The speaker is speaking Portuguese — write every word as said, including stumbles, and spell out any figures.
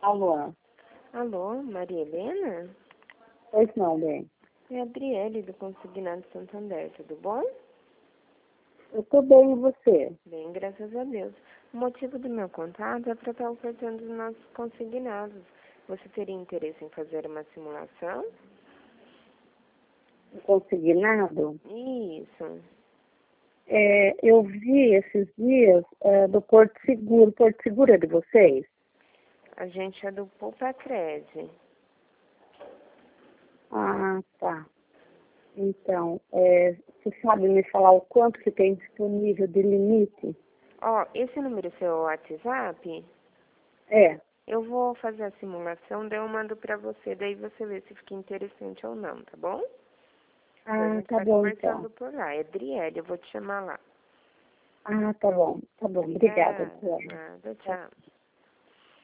Alô? Alô, Maria Helena? Pois não, bem. É a Adriele do Consignado Santander, tudo bom? Eu tô bem, e você? Bem, graças a Deus. O motivo do meu contato é para estar ofertando os nossos consignados. Você teria interesse em fazer uma simulação? Consignado? Isso. É, eu vi esses dias é, do Porto Seguro. Porto Seguro é de vocês? A gente é do Poupa Creze. Ah, tá. Então, é, você sabe me falar o quanto que tem disponível de limite? Ó, esse número é seu WhatsApp? É. Eu vou fazer a simulação, daí eu mando para você, daí você vê se fica interessante ou não, tá bom? Então a Ah, gente tá vai bom, conversando então. por lá. É Adriele, eu vou te chamar lá. Ah, tá bom. Tá bom. Obrigada, Obrigada. Clara. Nada, tchau.